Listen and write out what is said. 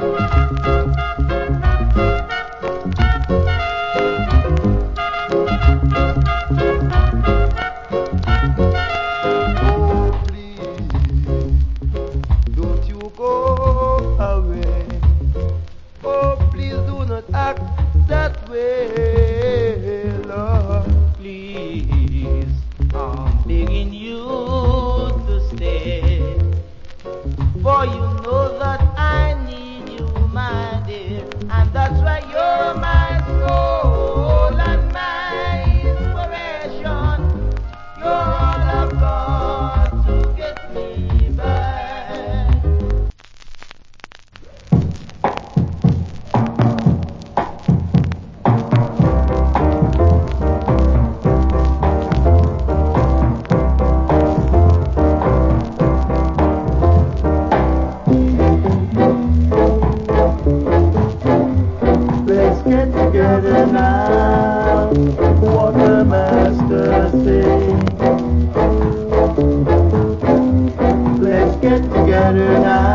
Don't you go away. Oh, please do not act that way, Lord. Please, I'm begging you to stay. For you know that I need you, my dear. And that's why you're my soul and my inspiration. You're all I've got to get me back. Let's get together now. What the master say. Let's get together now.